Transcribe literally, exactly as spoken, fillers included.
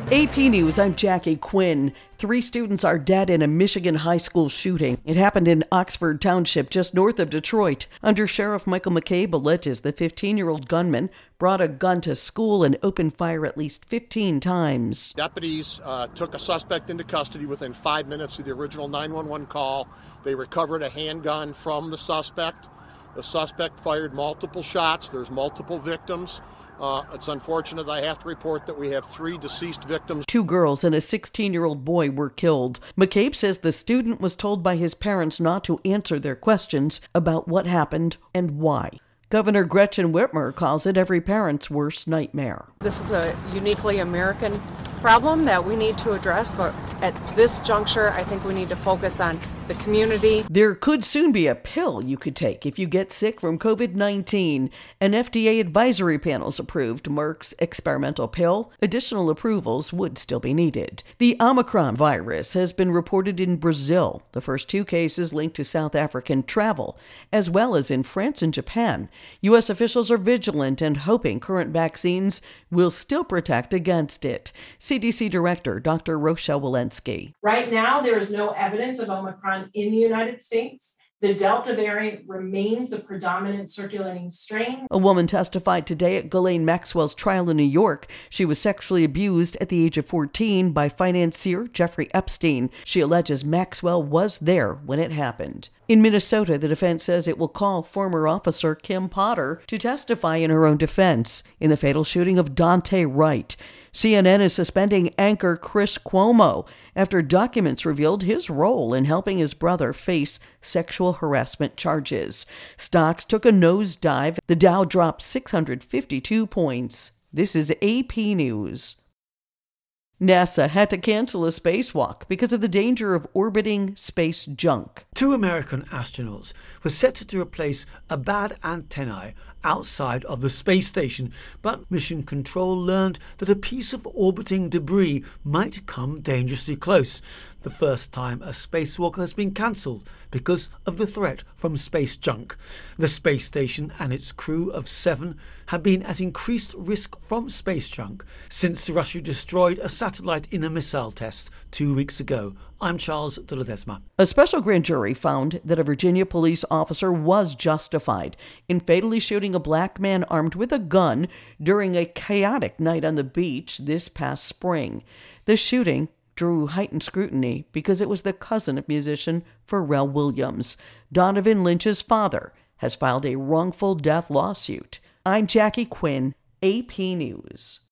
A P News, I'm Jackie Quinn. Three students are dead in a Michigan high school shooting. It happened in Oxford Township, just north of Detroit. Under Sheriff Michael McCabe alleges the fifteen-year-old gunman brought a gun to school and opened fire at least fifteen times. Deputies uh, took a suspect into custody within five minutes of the original nine one one call. They recovered a handgun from the suspect. The suspect fired multiple shots. There's multiple victims. Uh, it's unfortunate I have to report that we have three deceased victims. Two girls and a sixteen-year-old boy were killed. McCabe says the student was told by his parents not to answer their questions about what happened and why. Governor Gretchen Whitmer calls it every parent's worst nightmare. This is a uniquely American problem that we need to address, but at this juncture, I think we need to focus on the community. There could soon be a pill you could take if you get sick from covid nineteen. An F D A advisory panel's approved Merck's experimental pill. Additional approvals would still be needed. The Omicron virus has been reported in Brazil, the first two cases linked to South African travel, as well as in France and Japan. U S officials are vigilant and hoping current vaccines will still protect against it. C D C Director Doctor Rochelle Walensky. Right now, there is no evidence of Omicron in the United States. The Delta variant remains the predominant circulating strain. A woman testified today at Ghislaine Maxwell's trial in New York. She was sexually abused at the age of fourteen by financier Jeffrey Epstein. She alleges Maxwell was there when it happened. In Minnesota, the defense says it will call former officer Kim Potter to testify in her own defense in the fatal shooting of Dante Wright. C N N is suspending anchor Chris Cuomo after documents revealed his role in helping his brother face sexual harassment charges. Stocks took a nosedive. The Dow dropped six hundred fifty-two points. This is A P News. NASA had to cancel a spacewalk because of the danger of orbiting space junk. Two American astronauts were set to replace a bad antennae outside of the space station, but Mission Control learned that a piece of orbiting debris might come dangerously close. The first time a spacewalk has been cancelled because of the threat from space junk. The space station and its crew of seven have been at increased risk from space junk since Russia destroyed a satellite in a missile test two weeks ago. I'm Charles de Ledesma. A special grand jury found that a Virginia police officer was justified in fatally shooting a black man armed with a gun during a chaotic night on the beach this past spring. The shooting drew heightened scrutiny because it was the cousin of musician Pharrell Williams. Donovan Lynch's father has filed a wrongful death lawsuit. I'm Jackie Quinn, A P News.